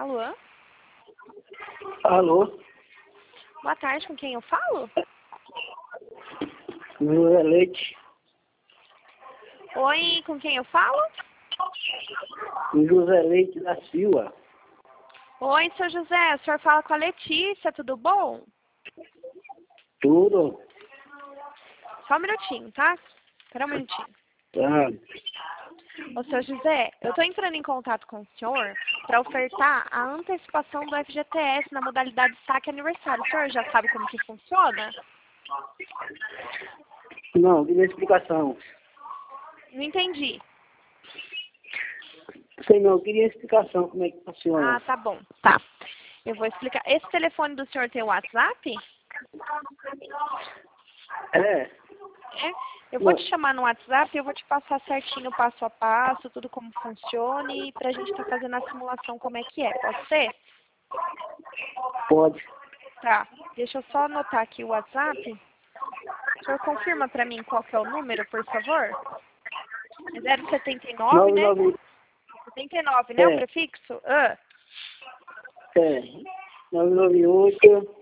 Alô? Alô? Boa tarde, com quem eu falo? José Leite. Oi, com quem eu falo? José Leite da Silva. Oi, seu José, o senhor fala com a Letícia, tudo bom? Tudo? Só um minutinho, tá? Espera um minutinho. Tá. Ô, seu José, eu tô entrando em contato com o senhor para ofertar a antecipação do FGTS na modalidade saque aniversário. O senhor já sabe como que funciona? Não, queria explicação. Não entendi. Sei não, queria explicação como é que funciona. Ah, tá bom. Tá. Eu vou explicar. Esse telefone do senhor tem o WhatsApp? É? É? Eu vou Não, te chamar no WhatsApp e eu vou te passar certinho passo a passo, tudo como funciona e pra gente estar fazendo a simulação como é que é. Pode ser? pode. Tá. Deixa eu só anotar aqui o WhatsApp. O senhor confirma pra mim qual que é o número, por favor? É 079, né? 99, 79, né? O é, prefixo? 998,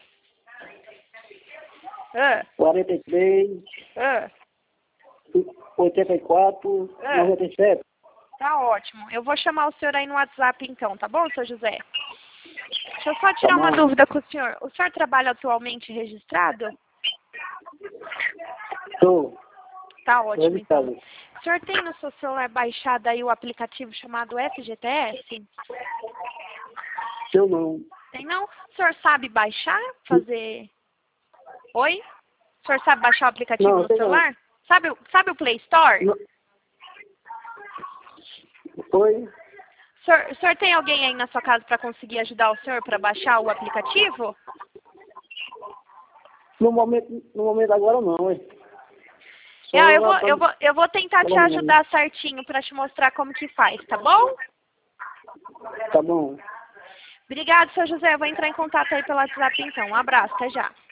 Ah, 43, ah, 84, ah. 97. Tá ótimo. Eu vou chamar o senhor aí no WhatsApp então, tá bom, seu José? Deixa eu só Tá tirar uma bom. dúvida com o senhor. O senhor trabalha atualmente registrado? Tô. Tá ótimo, então. Registrado. O senhor tem no seu celular baixado aí o aplicativo chamado FGTS? Eu não. Tem não? O senhor sabe baixar? Fazer... Oi? O senhor sabe baixar o aplicativo Não, no sei não. celular? Sabe o Play Store? Não. Oi? O senhor tem alguém aí na sua casa para conseguir ajudar o senhor para baixar o aplicativo? No momento agora não, hein? Só É, lá pra... eu vou tentar te pelo menos. ajudar certinho para te mostrar como que faz, tá bom? Tá bom. Obrigado, seu José. Eu vou entrar em contato aí pelo WhatsApp então. Um abraço, até já.